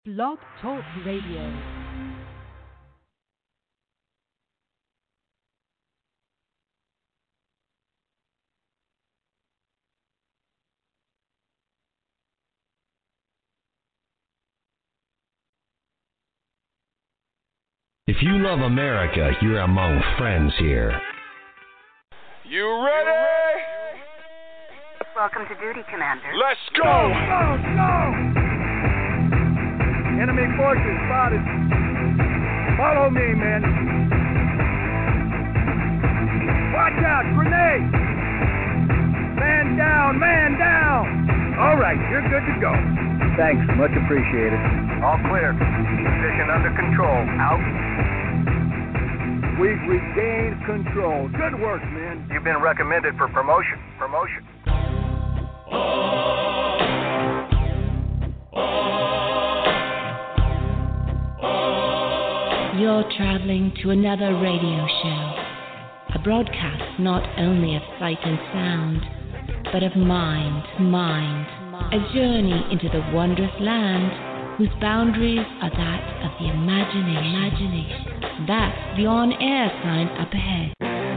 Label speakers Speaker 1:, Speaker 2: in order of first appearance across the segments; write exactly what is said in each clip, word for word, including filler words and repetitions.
Speaker 1: Blog Talk Radio.
Speaker 2: If you love America, you're among friends here.
Speaker 3: You ready?
Speaker 4: Welcome to duty, Commander.
Speaker 3: Let's go!
Speaker 5: Go, go! Enemy forces spotted. Follow me, men. Watch out, grenade! Man down, man down! All right, you're good to go.
Speaker 6: Thanks, much appreciated.
Speaker 7: All clear. Position under control. Out.
Speaker 5: We've regained control. Good work, men.
Speaker 7: You've been recommended for promotion. Promotion.
Speaker 8: You're traveling to another radio show, a broadcast not only of sight and sound, but of mind, mind, a journey into the wondrous land whose boundaries are that of the imagination. imagination. That's the on-air sign up ahead.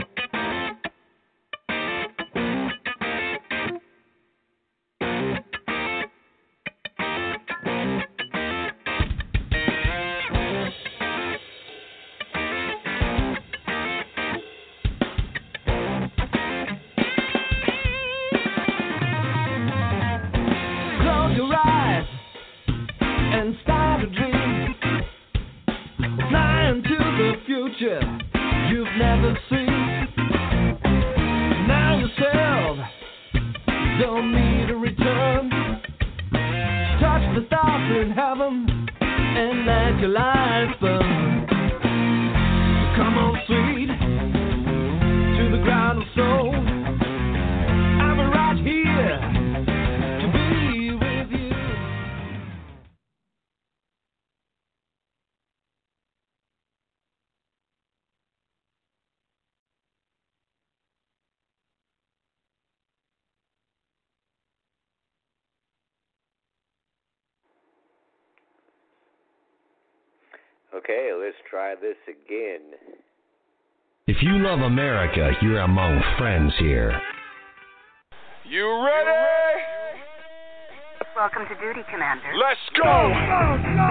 Speaker 9: Okay, let's try this again.
Speaker 2: If you love America, you're among friends here.
Speaker 3: You ready?
Speaker 4: Welcome to duty, Commander.
Speaker 3: Let's go!
Speaker 5: Go, go!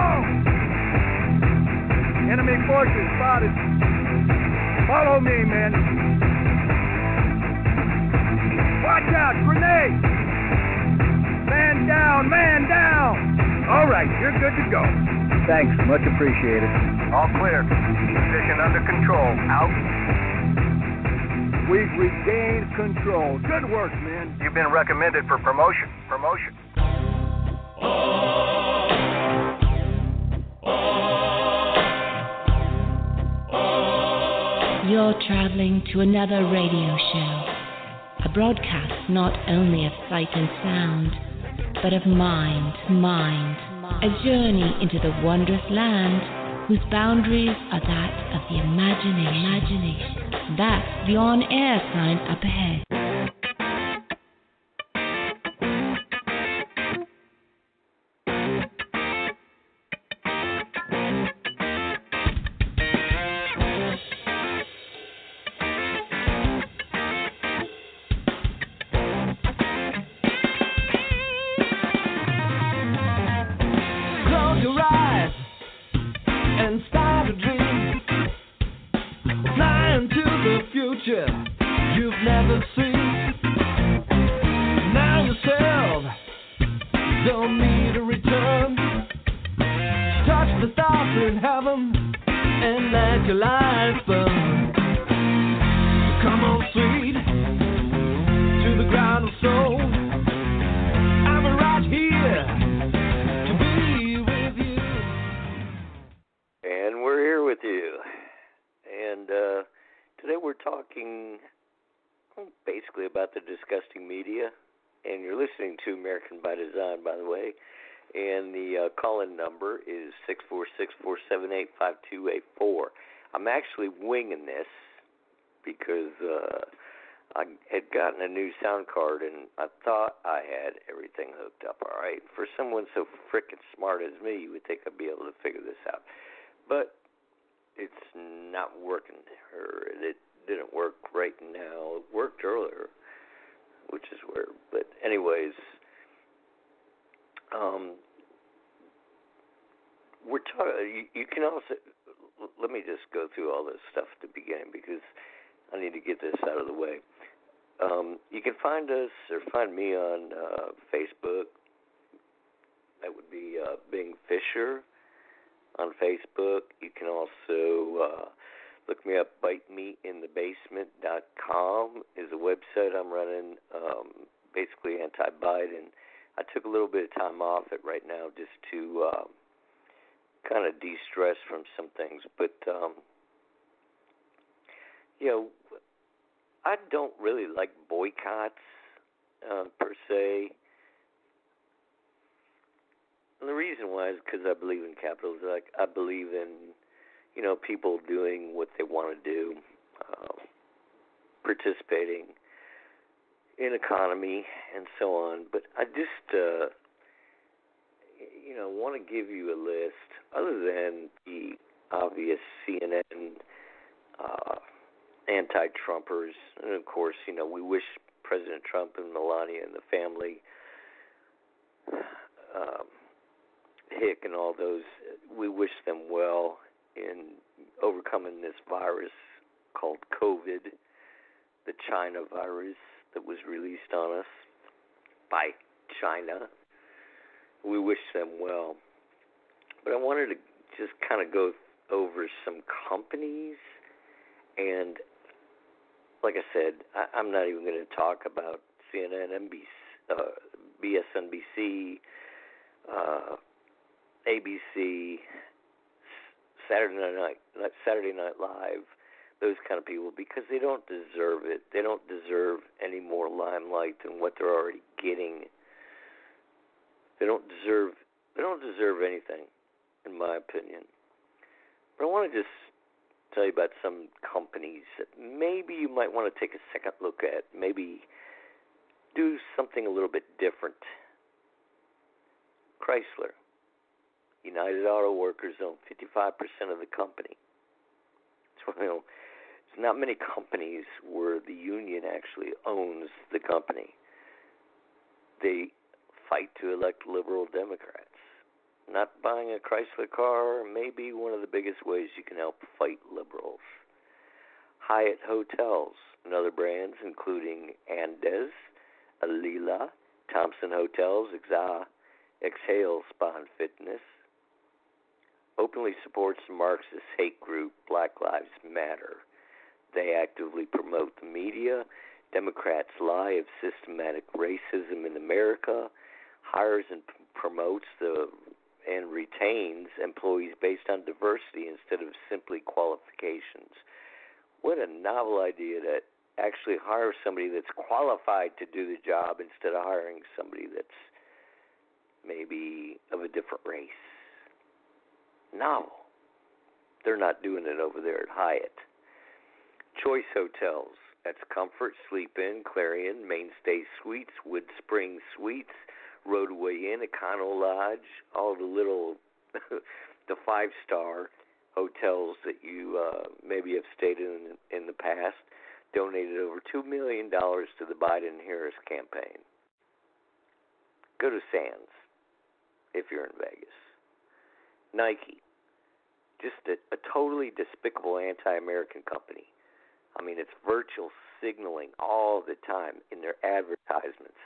Speaker 5: Enemy forces spotted. Follow me, men. Watch out, grenade! Man down, man down! All right, you're good to go.
Speaker 6: Thanks, much appreciated.
Speaker 7: All clear. Position under control. Out.
Speaker 5: We've regained control. Good work, men.
Speaker 7: You've been recommended for promotion. Promotion.
Speaker 8: You're traveling to another radio show, a broadcast not only of sight and sound, but of mind, mind, a journey into the wondrous land whose boundaries are that of the imagination. imagination. That's the on-air sign up ahead.
Speaker 9: I'm actually winging this because uh, I had gotten a new sound card, and I thought I had everything hooked up all right. For someone so frickin' smart as me, you would think I'd be able to figure this out. But it's not working, or it didn't work right now. It worked earlier, which is weird. But anyways, um, we're talking. You, you can also let me just go through all this stuff at the beginning because I need to get this out of the way. Um, you can find us or find me on uh, Facebook. That would be uh, Bing Fisher on Facebook. You can also uh, look me up. bite me in the basement dot com is a website I'm running, um, basically anti-Biden. I took a little bit of time off it right now just to uh, kind of de-stress from some things. But, um, you know, I don't really like boycotts uh, per se. And the reason why is because I believe in capitalism. Like, I believe in, you know, people doing what they want to do, uh, participating in economy and so on. But I just, uh, you know, want to give you a list other than the obvious C N N uh, anti-Trumpers. And, of course, you know, we wish President Trump and Melania and the family, um, Hick and all those, we wish them well in overcoming this virus called COVID, the China virus that was released on us by China. We wish them well. But I wanted to just kind of go over some companies. And like I said, I, I'm not even going to talk about C N N, N B C, uh, B S N B C, uh, A B C, Saturday Night Saturday Night Live, those kind of people, because they don't deserve it. They don't deserve any more limelight than what they're already getting. They don't deserve. They don't deserve anything, in my opinion. But I want to just tell you about some companies that maybe you might want to take a second look at. Maybe do something a little bit different. Chrysler. United Auto Workers own fifty-five percent of the company. So, you know, there's not many companies where the union actually owns the company. They fight to elect liberal Democrats. Not buying a Chrysler car may be one of the biggest ways you can help fight liberals. Hyatt Hotels and other brands, including Andes, Alila, Thompson Hotels, Exa, Exhale Spa and Fitness, openly supports the Marxist hate group Black Lives Matter. They actively promote the media. Democrats lie of systematic racism in America. Hires and p- promotes the and retains employees based on diversity instead of simply qualifications. What a novel idea to actually hire somebody that's qualified to do the job instead of hiring somebody that's maybe of a different race. Novel. They're not doing it over there at Hyatt. Choice Hotels. That's Comfort, Sleep Inn, Clarion, Mainstay Suites, Wood Spring Suites, Roadway Inn, Econo Lodge, all the little, the five-star hotels that you uh, maybe have stayed in in the past, donated over two million dollars to the Biden-Harris campaign. Go to Sands if you're in Vegas. Nike, just a, a totally despicable anti-American company. I mean, it's virtual signaling all the time in their advertisements.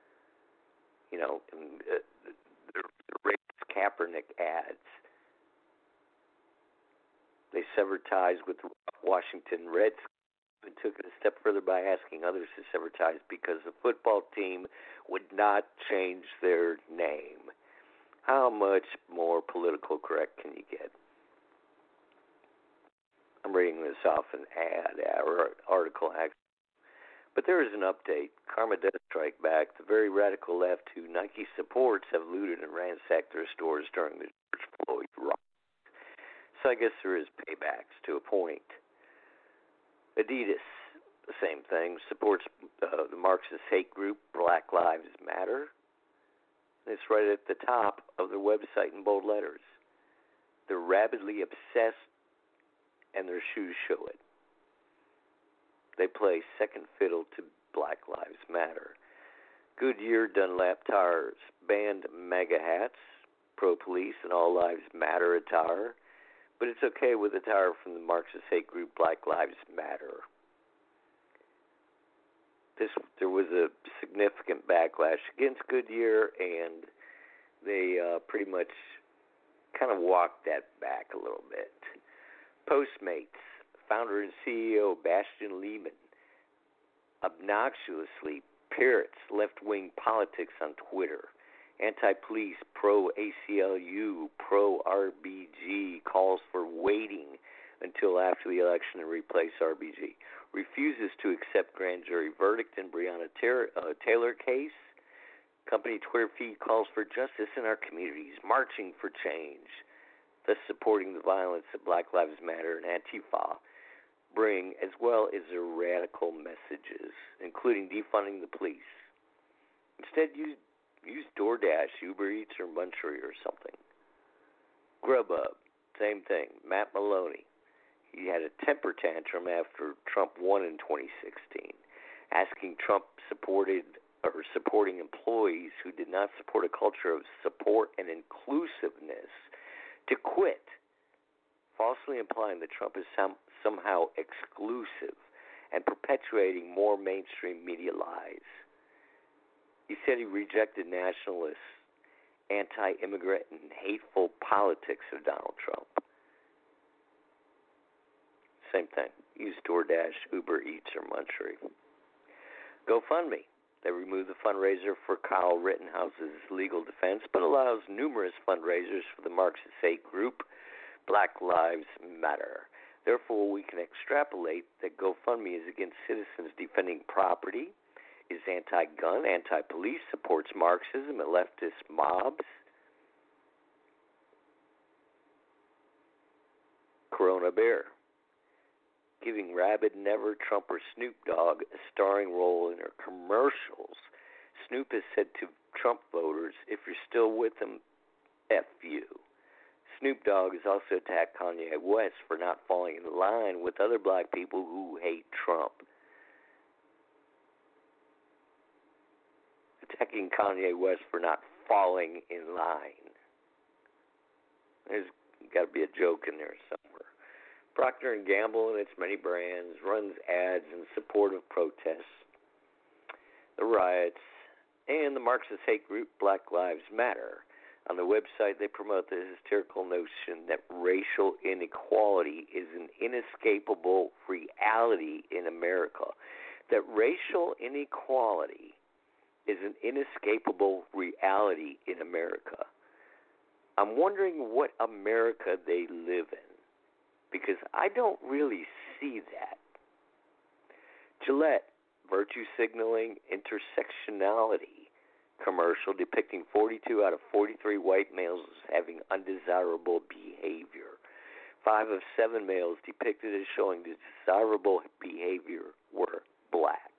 Speaker 9: You know, and, uh, the, the racist Kaepernick ads. They severed ties with the Washington Redskins and took it a step further by asking others to sever ties because the football team would not change their name. How much more political correct can you get? I'm reading this off an ad, or article, actually. But there is an update. Karma does strike back. The very radical left who Nike supports have looted and ransacked their stores during the George Floyd riot. So I guess there is paybacks to a point. Adidas. the same thing, supports uh, the Marxist hate group Black Lives Matter. It's right at the top of their website in bold letters. They're rabidly obsessed, and their shoes show it. They play second fiddle to Black Lives Matter. Goodyear Dunlap Tires banned MAGA hats, pro-police, and all lives matter attire, but it's okay with attire from the Marxist hate group Black Lives Matter. This, there was a significant backlash against Goodyear, and they uh, pretty much kind of walked that back a little bit. Postmates, founder and C E O Bastian Lehman, obnoxiously parrots left-wing politics on Twitter. Anti-police, pro-A C L U, pro-R B G calls for waiting until after the election to replace R B G. Refuses to accept grand jury verdict in Breonna uh, Taylor case. Company Twitter feed calls for justice in our communities, marching for change, thus supporting the violence that Black Lives Matter and Antifa bring, as well as their radical messages, including defunding the police. Instead, use, use DoorDash, Uber Eats, or Munchery or something. Grubhub, same thing. Matt Maloney, he had a temper tantrum after Trump won in twenty sixteen, asking Trump supported or supporting employees who did not support a culture of support and inclusiveness to quit, falsely implying that Trump is some, somehow exclusive and perpetuating more mainstream media lies. He said he rejected nationalist, anti-immigrant, and hateful politics of Donald Trump. Same thing. Use DoorDash, Uber Eats, or Munchery. GoFundMe. They removed the fundraiser for Kyle Rittenhouse's legal defense, but allows numerous fundraisers for the Marxist hate group Black Lives Matter. Therefore, we can extrapolate that GoFundMe is against citizens defending property, is anti-gun, anti-police, supports Marxism and leftist mobs. Corona Bear, giving rabid never Trump or Snoop Dogg a starring role in her commercials. Snoop has said to Trump voters, if you're still with him, F you. Snoop Dogg has also attacked Kanye West for not falling in line with other black people who hate Trump. Attacking Kanye West for not falling in line. There's got to be a joke in there somewhere. Procter and Gamble and its many brands runs ads in support of protests, the riots, and the Marxist hate group Black Lives Matter. On the website, they promote the hysterical notion that racial inequality is an inescapable reality in America. That racial inequality is an inescapable reality in America. I'm wondering what America they live in, because I don't really see that. Gillette, virtue signaling intersectionality commercial depicting forty-two out of forty-three white males as having undesirable behavior. Five of seven males depicted as showing desirable behavior were black.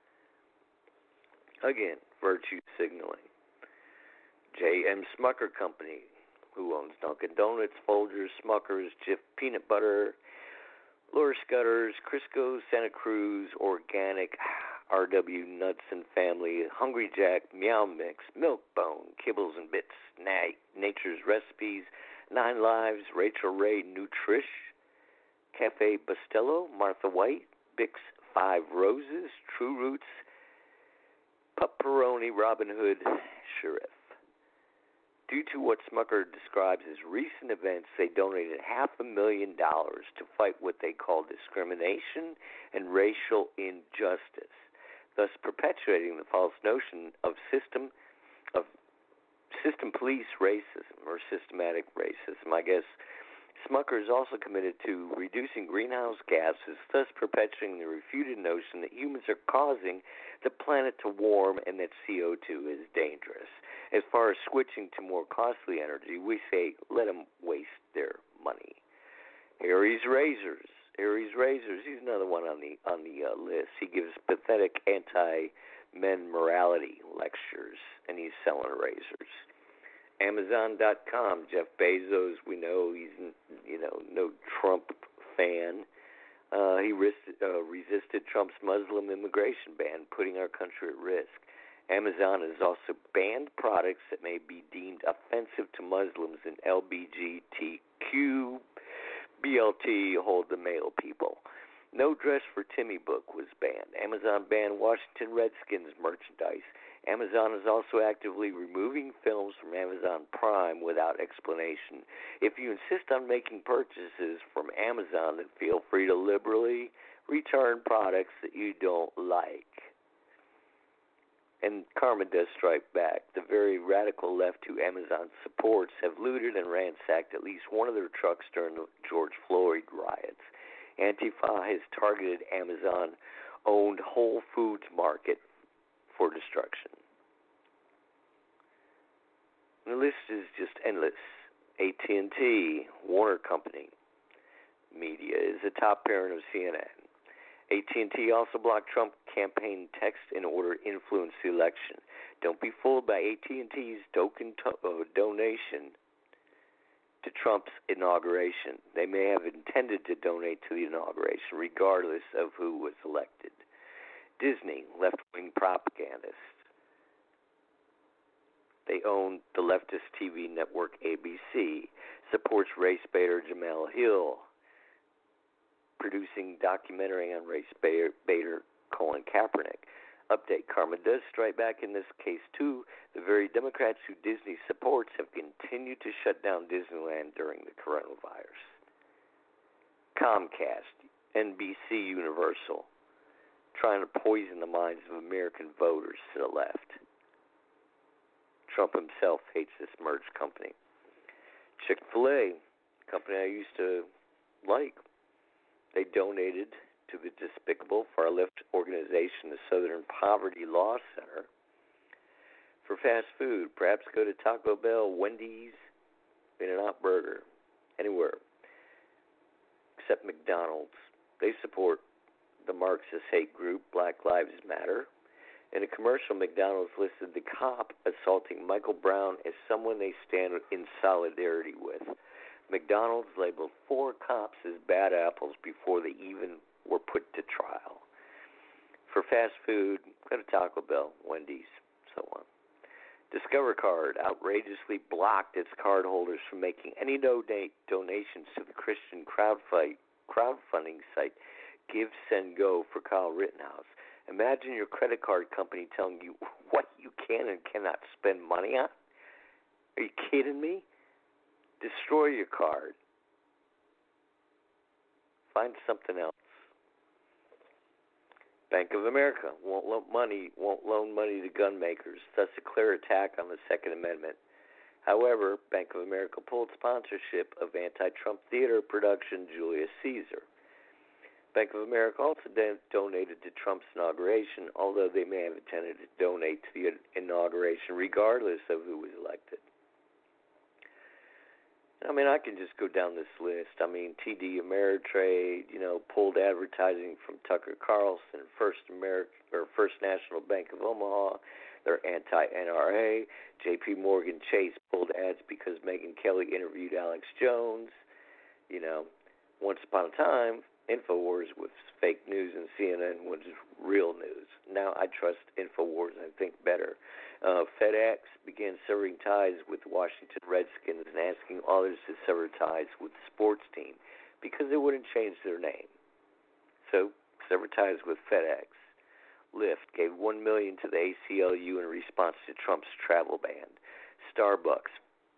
Speaker 9: Again, virtue signaling. J M. Smucker Company, who owns Dunkin' Donuts, Folgers, Smuckers, Jif Peanut Butter, Lure Scutters, Crisco, Santa Cruz, Organic, R W Nuts and Family, Hungry Jack, Meow Mix, Milk-Bone, Kibbles and Bits, Na- Nature's Recipes, Nine Lives, Rachel Ray Nutrish, Cafe Bustelo, Martha White, Bix Five Roses, True Roots, Pepperoni, Robin Hood, Sheriff. Due to what Smucker describes as recent events, they donated half a million dollars to fight what they call discrimination and racial injustice, thus perpetuating the false notion of system of system police racism or systematic racism. I guess Smucker is also committed to reducing greenhouse gases, thus perpetuating the refuted notion that humans are causing the planet to warm and that C O two is dangerous. As far as switching to more costly energy, we say let them waste their money. Harry's Razors. Harry's Furries Razors. He's another one on the on the uh, list. He gives pathetic anti-men morality lectures, and he's selling razors. Amazon dot com. Jeff Bezos. We know he's you know no Trump fan. Uh, he risked, uh, resisted Trump's Muslim immigration ban, putting our country at risk. Amazon has also banned products that may be deemed offensive to Muslims and L G B T Q, B L T, hold the male people. No Dress for Timmy book was banned. Amazon banned Washington Redskins merchandise. Amazon is also actively removing films from Amazon Prime without explanation. If you insist on making purchases from Amazon, then feel free to liberally return products that you don't like. And karma does strike back. The very radical left who Amazon supports have looted and ransacked at least one of their trucks during the George Floyd riots. Antifa has targeted Amazon-owned Whole Foods Market for destruction. The list is just endless. A T and T, Warner Company Media is a top parent of C N N. A T and T also blocked Trump campaign text in order to influence the election. Don't be fooled by A T and T's token to- uh, donation to Trump's inauguration. They may have intended to donate to the inauguration, regardless of who was elected. Disney, left-wing propagandist. They own the leftist T V network A B C, supports race baiter Jamel Hill, producing documentary on race baiter Colin Kaepernick. Update, karma does strike back in this case, too. The very Democrats who Disney supports have continued to shut down Disneyland during the coronavirus. Comcast, N B C Universal, trying to poison the minds of American voters to the left. Trump himself hates this merged company. Chick-fil-A, company I used to like, they donated to the despicable far-left organization, the Southern Poverty Law Center, for fast food. Perhaps go to Taco Bell, Wendy's, In-N-Out Burger, anywhere except McDonald's. They support the Marxist hate group Black Lives Matter. In a commercial, McDonald's listed the cop assaulting Michael Brown as someone they stand in solidarity with. McDonald's labeled four cops as bad apples before they even were put to trial. For fast food, go to Taco Bell, Wendy's, so on. Discover Card outrageously blocked its cardholders from making any donate donations to the Christian crowdfight, crowdfunding site Give, Send, Go for Kyle Rittenhouse. Imagine your credit card company telling you what you can and cannot spend money on. Are you kidding me? Destroy your card. Find something else. Bank of America won't loan money, won't loan money to gun makers, thus a clear attack on the Second Amendment. However, Bank of America pulled sponsorship of anti-Trump theater production Julius Caesar. Bank of America also de- donated to Trump's inauguration, although they may have intended to donate to the inauguration regardless of who was elected. I mean, I can just go down this list. I mean, T D Ameritrade, you know, pulled advertising from Tucker Carlson, First America or First National Bank of Omaha. They're anti-N R A. J P Morgan Chase pulled ads because Megyn Kelly interviewed Alex Jones. You know, once upon a time, InfoWars was fake news and C N N was real news. Now I trust InfoWars, I think, better. Uh, FedEx began severing ties with the Washington Redskins and asking others to sever ties with the sports team because they wouldn't change their name. So, sever ties with FedEx. Lyft gave one million dollars to the A C L U in response to Trump's travel ban. Starbucks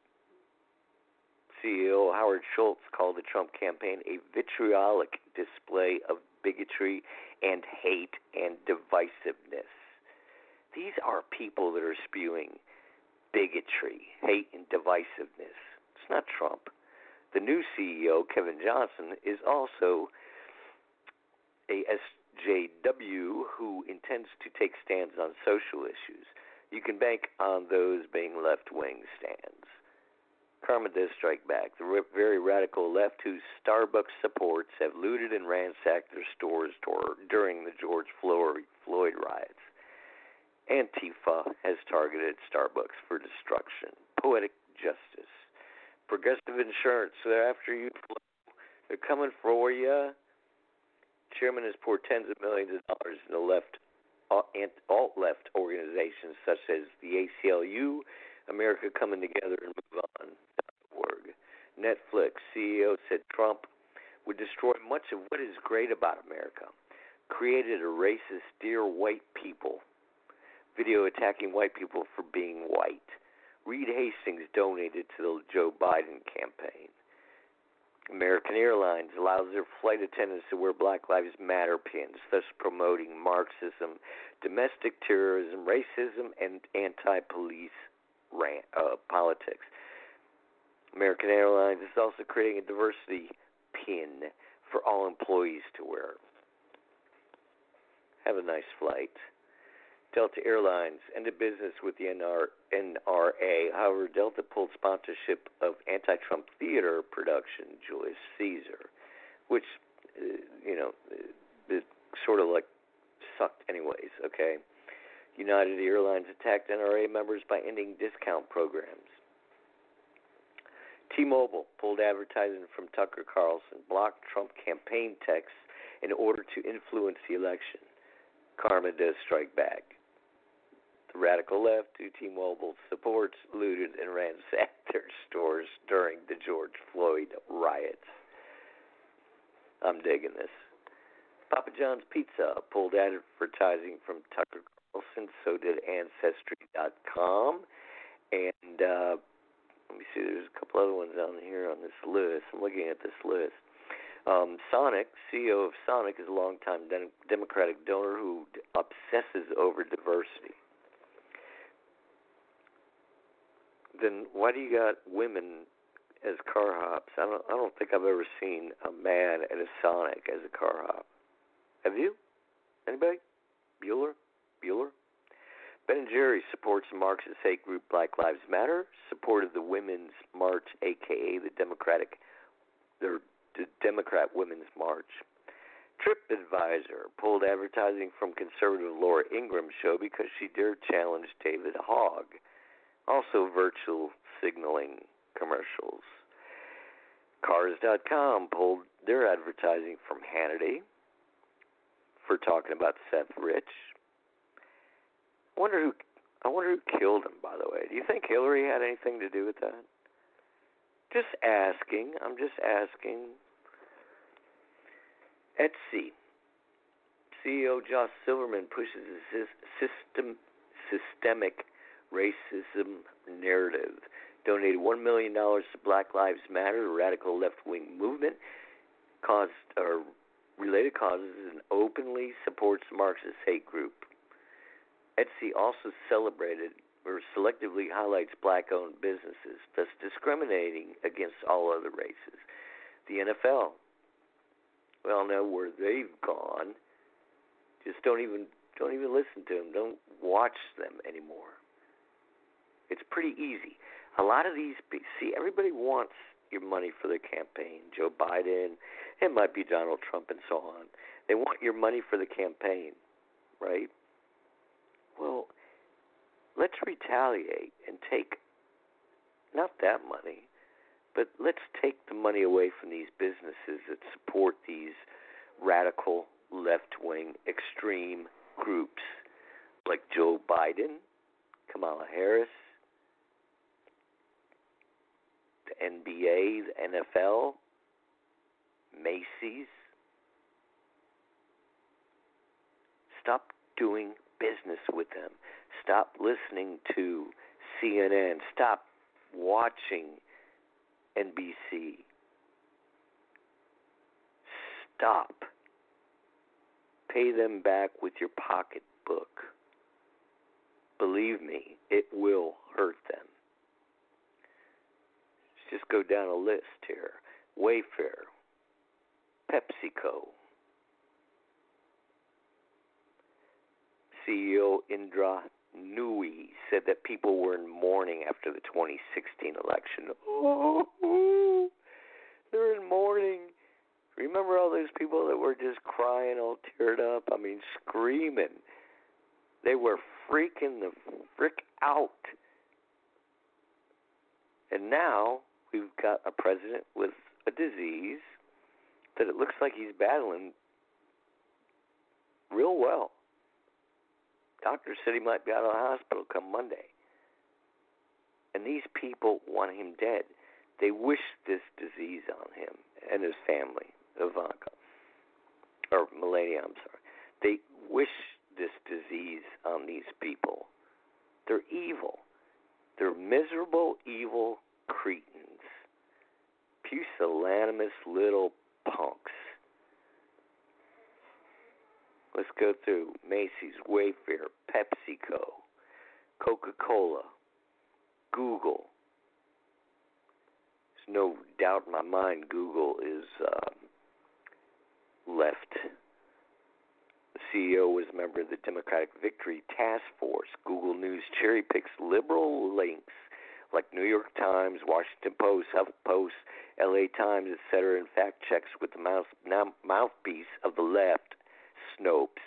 Speaker 9: C E O Howard Schultz called the Trump campaign a vitriolic display of bigotry and hate and divisiveness. These are people that are spewing bigotry, hate, and divisiveness. It's not Trump. The new C E O, Kevin Johnson, is also a S J W who intends to take stands on social issues. You can bank on those being left-wing stands. Karma does strike back. The very radical left, whose Starbucks supports have looted and ransacked their stores during the George Floyd riots. Antifa has targeted Starbucks for destruction. Poetic justice. Progressive insurance. So they're after you. They're coming for you. Chairman has poured tens of millions of dollars in the left, alt-left organizations such as the A C L U, America Coming Together and Move On. Org. Netflix C E O said Trump would destroy much of what is great about America. Created a racist dear white people. Video attacking white people for being white. Reed Hastings donated to the Joe Biden campaign. American Airlines allows their flight attendants to wear Black Lives Matter pins, thus promoting Marxism, domestic terrorism, racism, and anti-police rant, uh, politics. American Airlines is also creating a diversity pin for all employees to wear. Have a nice flight. Delta Airlines ended business with the N R A. However, Delta pulled sponsorship of anti-Trump theater production Julius Caesar, which, uh, you know, it sort of like sucked anyways, okay? United Airlines attacked N R A members by ending discount programs. T-Mobile pulled advertising from Tucker Carlson, blocked Trump campaign texts in order to influence the election. Karma does strike back. The radical left, who T-Mobile supports, looted and ransacked their stores during the George Floyd riots. I'm digging this. Papa John's Pizza pulled advertising from Tucker Carlson, so did Ancestry dot com. And uh, let me see, there's a couple other ones on here on this list. I'm looking at this list. Um, Sonic, C E O of Sonic, is a longtime de- Democratic donor who d- obsesses over diversity. Then why do you got women as car hops? I don't. I don't think I've ever seen a man at a Sonic as a car hop. Have you? Anybody? Bueller? Bueller? Ben and Jerry's supports the Marxist hate group Black Lives Matter. Supported the Women's March, aka the Democratic, the, the Democrat Women's March. TripAdvisor pulled advertising from conservative Laura Ingraham's show because she dared challenge David Hogg. Also virtual signaling commercials. Cars dot com pulled their advertising from Hannity for talking about Seth Rich. I wonder who I wonder who killed him, by the way. Do you think Hillary had anything to do with that? Just asking. I'm just asking. Etsy. C E O Josh Silverman pushes a system, systemic racism narrative. Donated one million dollars to Black Lives Matter, a radical left-wing movement, caused or related causes, and openly supports Marxist hate group. Etsy also celebrated or selectively highlights black-owned businesses, thus discriminating against all other races. The N F L, we all know where they've gone. Just don't even don't even listen to them. Don't watch them anymore. It's pretty easy. A lot of these, see, everybody wants your money for their campaign. Joe Biden, it might be Donald Trump and so on. They want your money for the campaign, right? Well, let's retaliate and take, not that money, but let's take the money away from these businesses that support these radical, left-wing, extreme groups like Joe Biden, Kamala Harris, the N B A, the N F L, Macy's. Stop doing business with them. Stop listening to C N N. Stop watching N B C. Stop. Pay them back with your pocketbook. Believe me, it will hurt them. Let's just go down a list here. Wayfair, PepsiCo, C E O Indra Nui said that people were in mourning after the twenty sixteen election. Oh, they're in mourning. Remember all those people that were just crying, all teared up? I mean, screaming. They were freaking the frick out. And now we've got a president with a disease that it looks like he's battling real well. Doctor said he might be out of the hospital come Monday. And these people want him dead. They wish this disease on him and his family, Ivanka. Or Melania, I'm sorry. They wish this disease on these people. They're evil. They're miserable, evil cretins. Pusillanimous little punks. Let's go through Macy's, Wayfair, PepsiCo, Coca-Cola, Google. There's no doubt in my mind Google is uh, left. The C E O was a member of the Democratic Victory Task Force. Google News cherry picks liberal links like New York Times, Washington Post, HuffPost, L A Times, et cetera, and fact checks with the mouth, mouthpiece of the left, Snopes.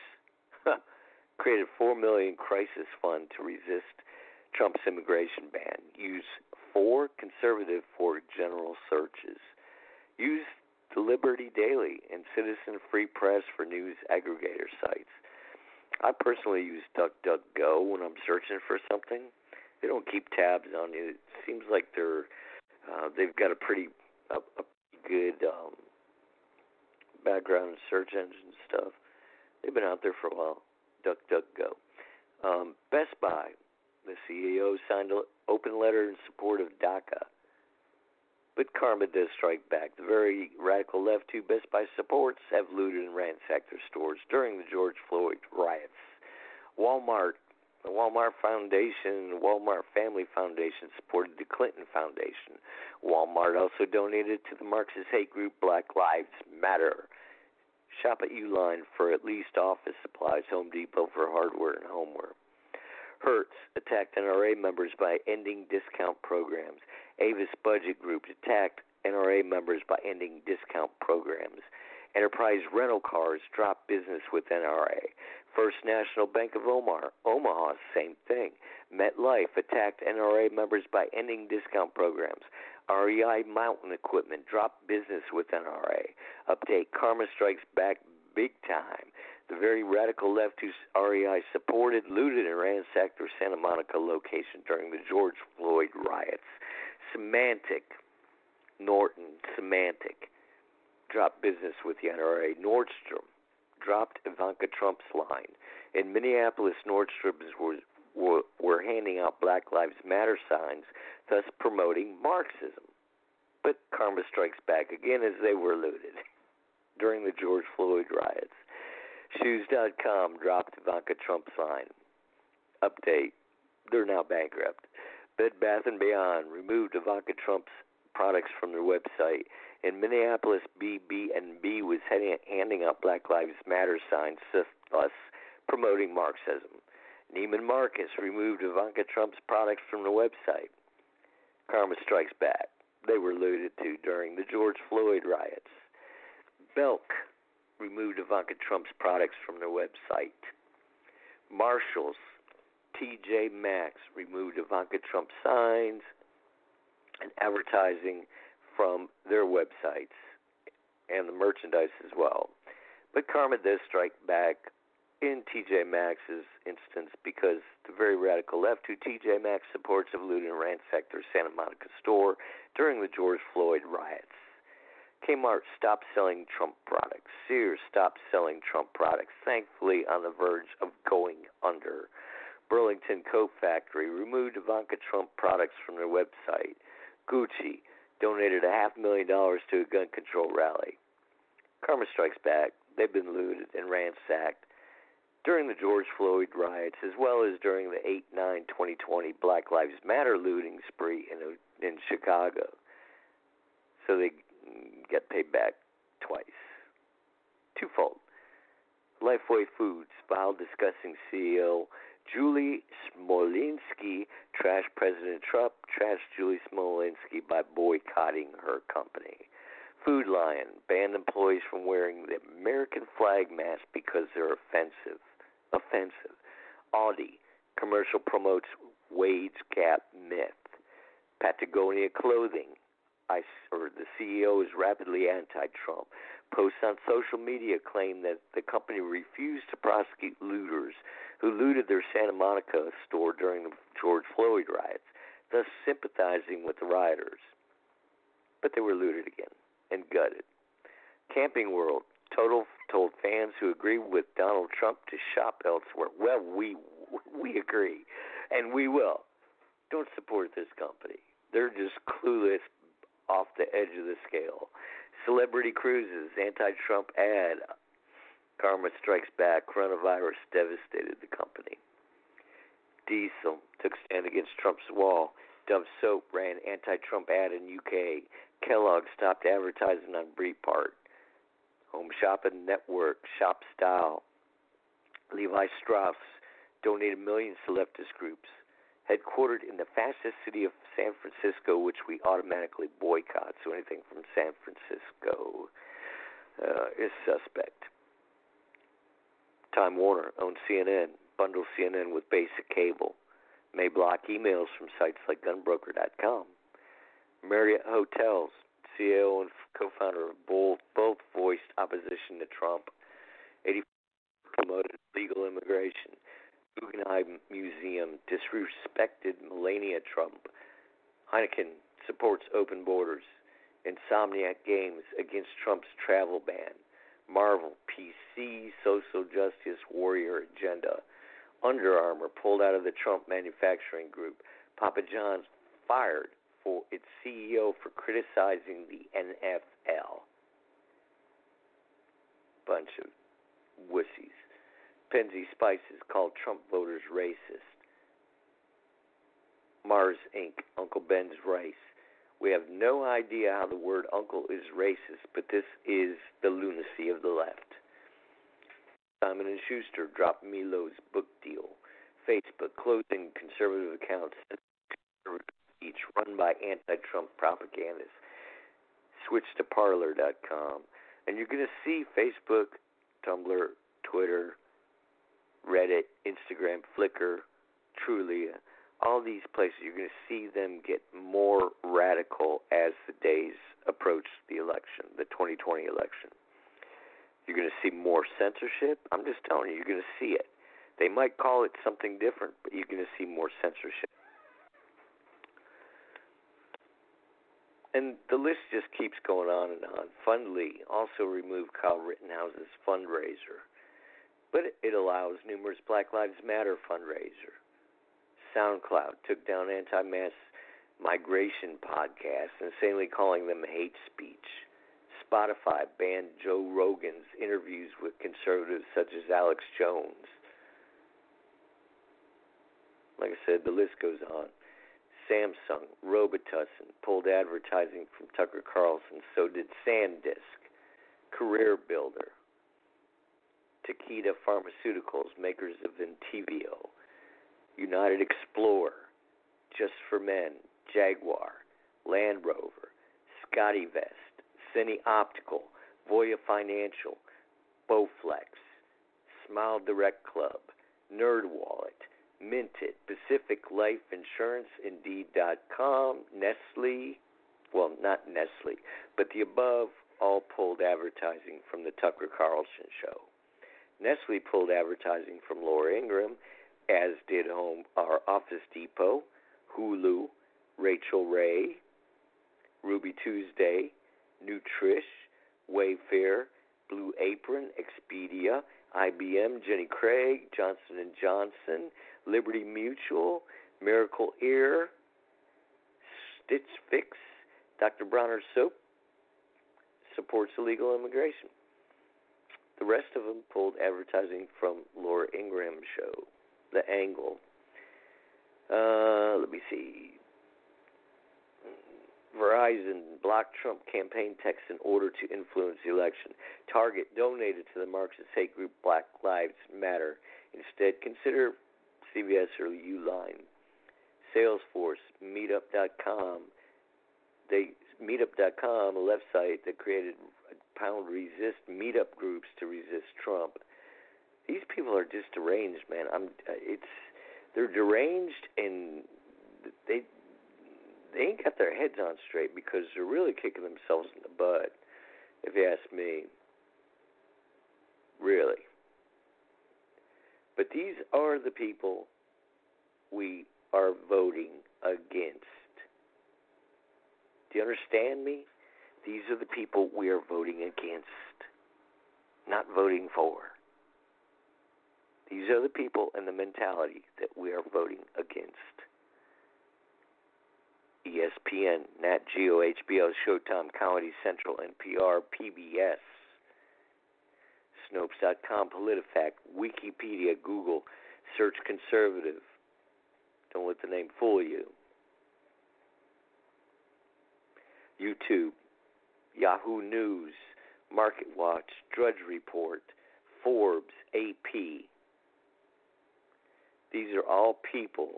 Speaker 9: Created four million dollars crisis fund to resist Trump's immigration ban. Use four conservative for general searches. Use the Liberty Daily and Citizen Free Press for news aggregator sites. I personally use DuckDuckGo when I'm searching for something. They don't keep tabs on you. It seems like they're uh, they've got a pretty a, a good um, background in search engine stuff. They've been out there for a while. DuckDuckGo. Um, Best Buy. The C E O signed an open letter in support of DACA. But karma does strike back. The very radical left who Best Buy supports have looted and ransacked their stores during the George Floyd riots. Walmart, the Walmart Foundation, the Walmart Family Foundation supported the Clinton Foundation. Walmart also donated to the Marxist hate group Black Lives Matter. Shop at Uline for at least office supplies, Home Depot for hardware and homeware. Hertz attacked N R A members by ending discount programs. Avis Budget Group attacked N R A members by ending discount programs. Enterprise Rental Cars dropped business with N R A. First National Bank of Omaha, Omaha, same thing. MetLife attacked N R A members by ending discount programs. R E I Mountain Equipment dropped business with N R A. Update, karma strikes back big time. The very radical left whose R E I supported, looted, and ransacked their Santa Monica location during the George Floyd riots. Symantec, Norton, Symantec, dropped business with the N R A. Nordstrom dropped Ivanka Trump's line. In Minneapolis, Nordstrom was Were, were handing out Black Lives Matter signs, thus promoting Marxism. But karma strikes back again as they were looted during the George Floyd riots. Shoes dot com dropped Ivanka Trump's sign. Update, they're now bankrupt. Bed Bath and Beyond removed Ivanka Trump's products from their website. In Minneapolis, B B and B was heading, handing out Black Lives Matter signs, thus promoting Marxism. Neiman Marcus removed Ivanka Trump's products from the website. Karma strikes back. They were looted too during the George Floyd riots. Belk removed Ivanka Trump's products from their website. Marshalls, T J Maxx removed Ivanka Trump signs and advertising from their websites and the merchandise as well. But karma does strike back in T J Maxx's instance because the very radical left who T J Maxx supports have looted and ransacked their Santa Monica store during the George Floyd riots. Kmart stopped selling Trump products. Sears stopped selling Trump products, thankfully on the verge of going under. Burlington Coat Factory removed Ivanka Trump products from their website. Gucci donated a half million dollars to a gun control rally. Karma strikes back. They've been looted and ransacked during the George Floyd riots, as well as during the eight nine twenty twenty Black Lives Matter looting spree in in Chicago. So they get paid back twice. Twofold. Lifeway Foods filed discussing C E O Julie Smolinski trashed President Trump, trashed Julie Smolinski by boycotting her company. Food Lion banned employees from wearing the American flag mask because they're offensive. Offensive. Audi commercial promotes wage gap myth. Patagonia Clothing, I, or the C E O is rapidly anti-Trump. Posts on social media claim that the company refused to prosecute looters who looted their Santa Monica store during the George Floyd riots, thus sympathizing with the rioters. But they were looted again and gutted. Camping World Total told fans who agree with Donald Trump to shop elsewhere. Well, we we agree, and we will. Don't support this company. They're just clueless off the edge of the scale. Celebrity Cruises, anti-Trump ad. Karma strikes back. Coronavirus devastated the company. Diesel took stand against Trump's wall. Dove Soap ran anti-Trump ad in U K. Kellogg stopped advertising on Breitbart. Home Shopping Network, Shop Style. Levi Strauss donated millions to leftist groups. Headquartered in the fastest city of San Francisco, which we automatically boycott. So anything from San Francisco uh, is suspect. Time Warner owns C N N. Bundle C N N with basic cable. May block emails from sites like gun broker dot com. Marriott Hotels, C E O and co-founder of both, both voiced opposition to Trump. eighty promoted legal immigration. Guggenheim Museum disrespected Melania Trump. Heineken supports open borders. Insomniac Games against Trump's travel ban. Marvel P C social justice warrior agenda. Under Armour pulled out of the Trump manufacturing group. Papa John's fired for its C E O for criticizing the N F L. Bunch of wussies. Penzi Spices called Trump voters racist. Mars Incorporated. Uncle Ben's Rice. We have no idea how the word uncle is racist, but this is the lunacy of the left. Simon and Schuster dropped Milo's book deal. Facebook closing conservative accounts each run by anti-Trump propagandists. Switch to Parler dot com. And you're going to see Facebook, Tumblr, Twitter, Reddit, Instagram, Flickr, Trulia, all these places, you're going to see them get more radical as the days approach the election, the twenty twenty election. You're going to see more censorship. I'm just telling you, you're going to see it. They might call it something different, but you're going to see more censorship. And the list just keeps going on and on. Fundly also removed Kyle Rittenhouse's fundraiser, but it allows numerous Black Lives Matter fundraiser. SoundCloud took down anti-mass migration podcasts, insanely calling them hate speech. Spotify banned Joe Rogan's interviews with conservatives such as Alex Jones. Like I said, the list goes on. Samsung, Robitussin pulled advertising from Tucker Carlson, so did SanDisk. Career Builder. Takeda Pharmaceuticals, makers of Entyvio. United Explorer, Just for Men, Jaguar, Land Rover, Scotty Vest, Cine Optical, Voya Financial, Bowflex, Smile Direct Club, NerdWallet, Minted, Pacific Life Insurance, Indeed dot com, Nestle, well, not Nestle, but the above all pulled advertising from the Tucker Carlson show. Nestle pulled advertising from Laura Ingraham, as did Home our Office Depot, Hulu, Rachel Ray, Ruby Tuesday, Nutrish, Wayfair, Blue Apron, Expedia, I B M, Jenny Craig, Johnson and Johnson, Liberty Mutual, Miracle Ear, Stitch Fix, Doctor Bronner Soap, supports illegal immigration. The rest of them pulled advertising from Laura Ingraham's show, The Angle. Uh, let me see. Verizon blocked Trump campaign text in order to influence the election. Target donated to the Marxist hate group Black Lives Matter. Instead, consider C V S or Uline. Salesforce, Meetup dot com. They Meetup dot com, a website that created pound resist meetup groups to resist Trump. These people are just deranged, man. I'm. It's they're deranged, and they they ain't got their heads on straight because they're really kicking themselves in the butt, if you ask me. Really. But these are the people we are voting against. Do you understand me? These are the people we are voting against, not voting for. These are the people and the mentality that we are voting against. E S P N, Nat Geo, H B O, Showtime, Comedy Central, N P R, P B S, Snopes dot com, PolitiFact, Wikipedia, Google, search conservative. Don't let the name fool you. YouTube, Yahoo News, MarketWatch, Drudge Report, Forbes, A P. These are all people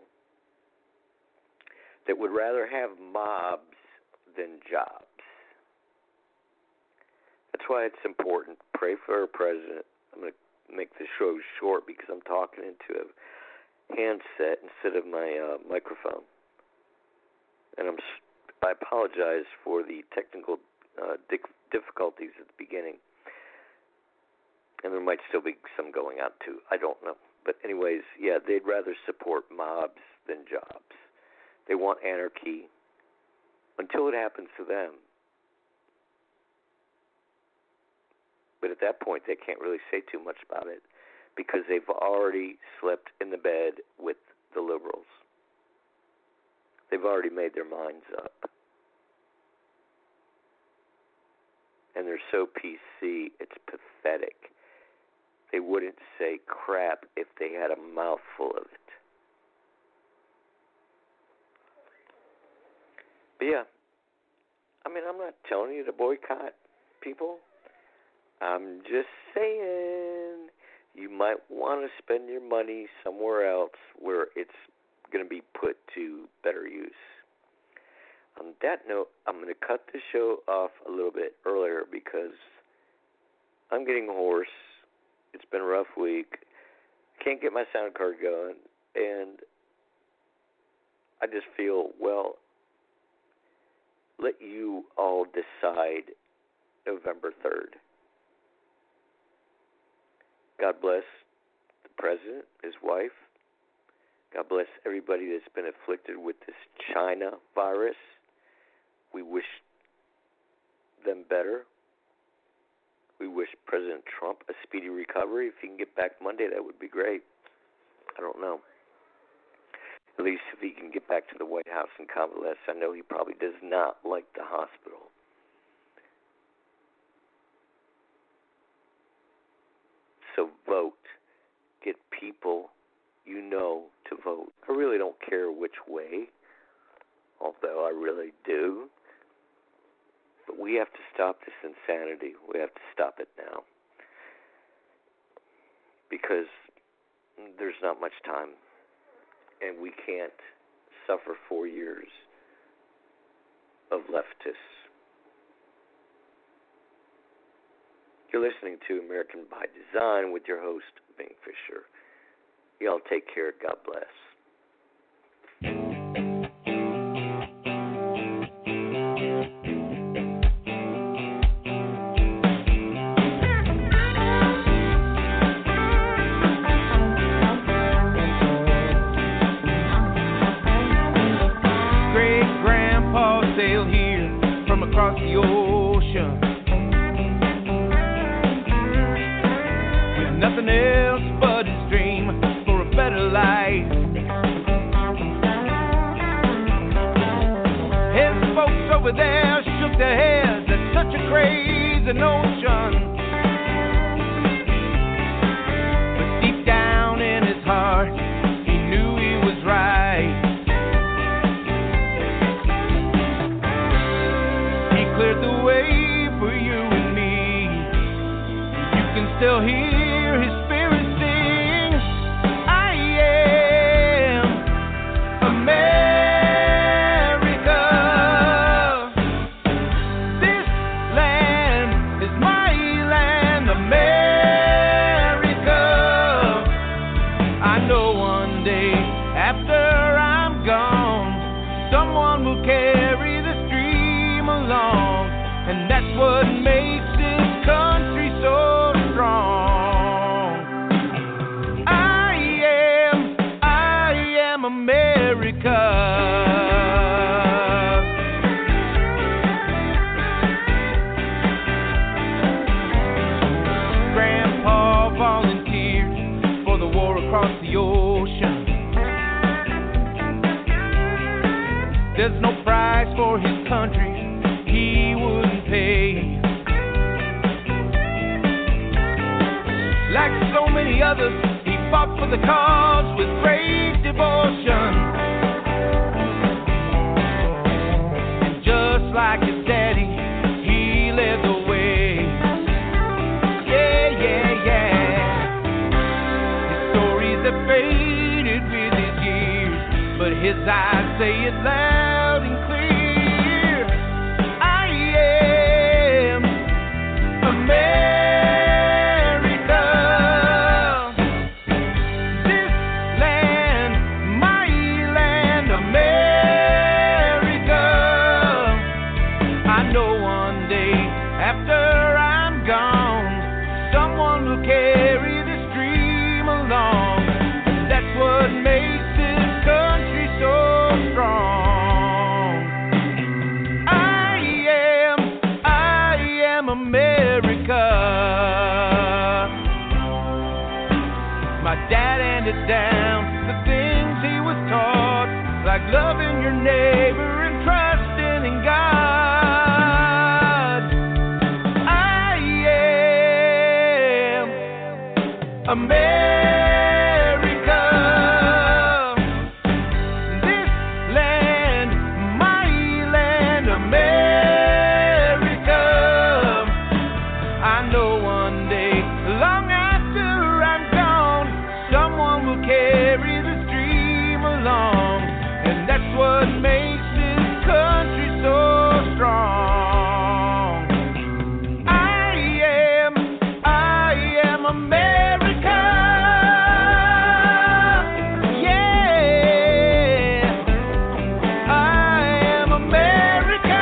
Speaker 9: that would rather have mobs than jobs. That's why it's important. Pray for our president. I'm going to make the show short because I'm talking into a handset instead of my uh, microphone. And I'm I apologize for the technical uh, difficulties at the beginning. And there might still be some going on too. I don't know. But anyways, yeah, they'd rather support mobs than jobs. They want anarchy until it happens to them. But at that point, they can't really say too much about it because they've already slept in the bed with the liberals. They've already made their minds up. And they're so P C, it's pathetic. They wouldn't say crap if they had a mouthful of it. But yeah, I mean, I'm not telling you to boycott people. I'm just saying you might want to spend your money somewhere else where it's going to be put to better use. On that note, I'm going to cut the show off a little bit earlier because I'm getting hoarse. It's been a rough week. Can't get my sound card going. And I just feel, well, let you all decide November third. God bless the president, his wife. God bless everybody that's been afflicted with this China virus. We wish them better. We wish President Trump a speedy recovery. If he can get back Monday, that would be great. I don't know. At least if he can get back to the White House and convalesce. I know he probably does not like the hospital. So vote. Get people you know to vote. I really don't care which way, although I really do. But we have to stop this insanity. We have to stop it now. Because there's not much time. And we can't suffer four years of leftists. You're listening to American by Design with your host, Bing Fisher. Y'all take care. God bless.
Speaker 10: Across the ocean, with nothing else but his dream for a better life. His folks over there shook their heads at such a crazy notion, but deep down in his heart, he knew he was right. Cleared the way for you and me. You can still hear his spirit sing. Ah, yeah. there's no price for his country he wouldn't pay. Like so many others, he fought for the cause with great devotion. And just like his daddy, he led the way. Yeah, yeah, yeah. His stories have faded with his years, but his eyes say it loud and clear. I am America. This land, my land, America. I know one day after I'm gone, someone will carry this dream along. That's what makes this country so strong. I am, I am America. My dad handed down the things he was taught, like loving your neighbor and trusting in God. I am America. This land, my land, America. I know one day, long after I'm gone, someone will carry this dream along. And that's what makes this country so strong. I am, I am America. Yeah, I am America.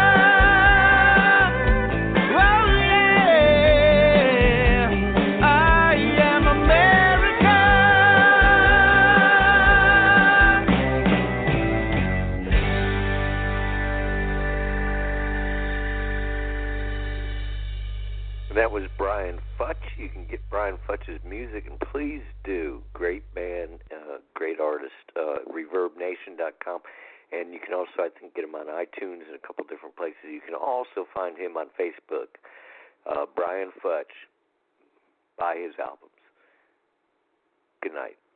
Speaker 10: Oh yeah, I am America.
Speaker 9: That was Brian Futch. You can get Brian Futch's music, and please do. Great band, uh, great artist, uh, reverb nation dot com. And you can also, I think, get him on iTunes and a couple different places. You can also find him on Facebook, uh, Brian Futch. Buy his albums. Good night.